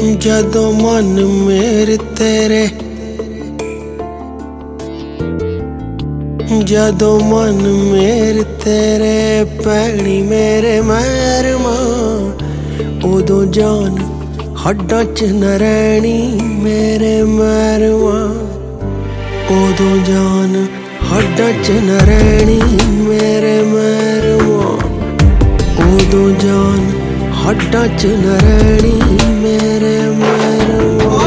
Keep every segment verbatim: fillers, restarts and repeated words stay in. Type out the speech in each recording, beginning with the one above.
जदों मन मेरे तेरे जदों मन मेरे तेरे पैनी मेरे मैरमा उदों जान हड्डां च न रैनी मेरे मैरमा उदों जान हड्डां च न रैनी मेरे मैरमा उदों जान हड्डां च न रैनी मेरे मैरमा।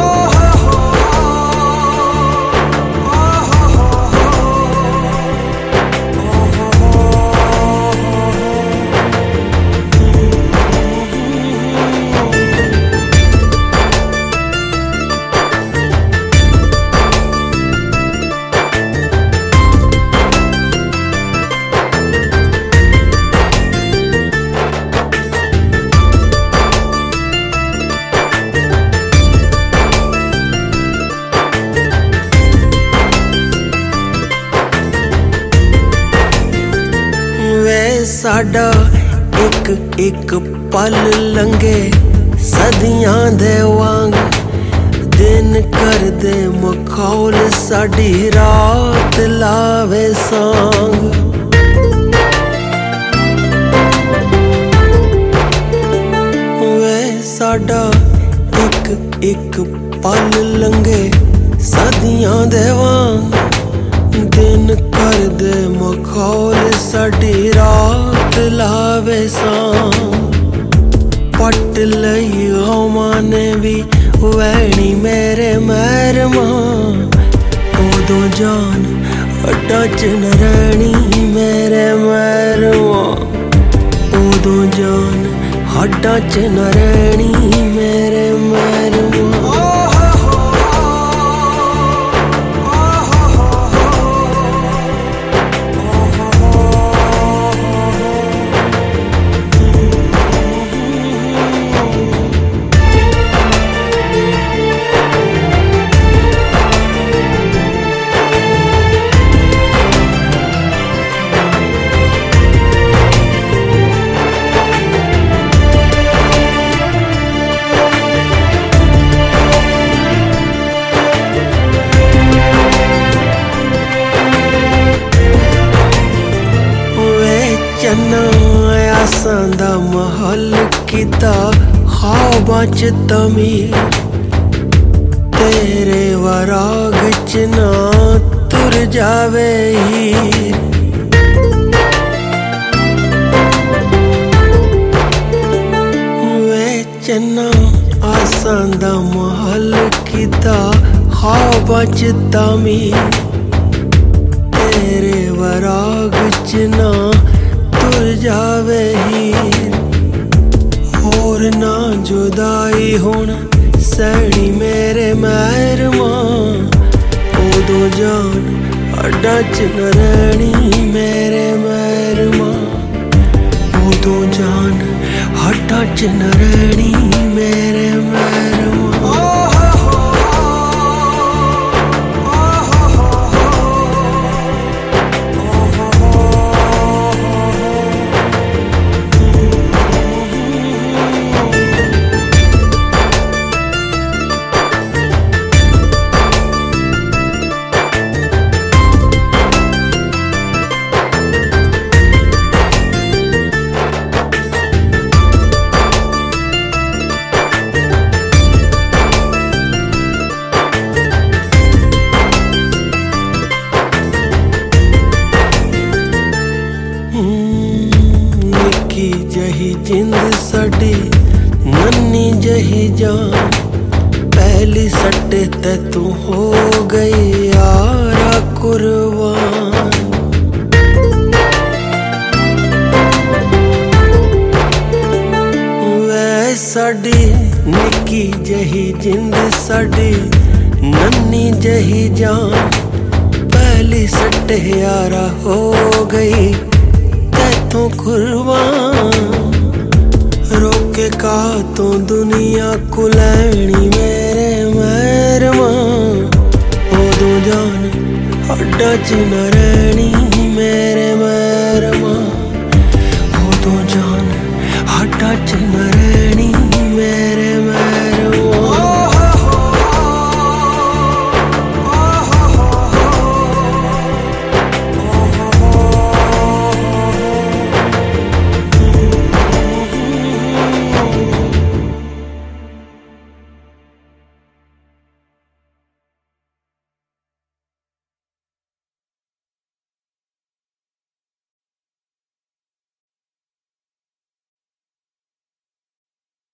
साडा एक एक पल लंघे सदियां दे वांग दिन कर दे मखौल साडी रात लावे सांग। वे साडा एक एक पल लंघे सदियां दे वांग दिन कर दे मखौल साडी रात लावे सांग। पट लई गमां ने भी वैनी मेरे मैरमा उदों जान हड्डां च न रैनी मेरे मैरमा उदों जान हड्डां च न रैनी मेरे मैरमा। चन्ना आसां दा महल कीता ख्वाबां च तमीर तेरे वराग च ना तुर जावे हीर। वे चन्ना आसां दा महल कीता ख्वाबां च तमीर तेरे वराग च ना तुर जावे हीर। होर ना जुदाई हुण सैनी मेरे मैरमा उदों जान हड्डां च न रैनी मेरे मैरमा उदों जान हड्डां च न रैनी मेरे मैरमा। निक्की जही जिंद साडी नन्नी जही जान पहली सट्टे ते तू हो गई यारा कुर्बान। वै साडी निक्की जही जिंद साडी नन्नी जही जान पहली सट्टे यारा हो गई तू कुर्बान। रोके का तो दुनिया को लैनी मेरे मैरमा उदों जान हड्डां च न रैनी मेरे मैरमा।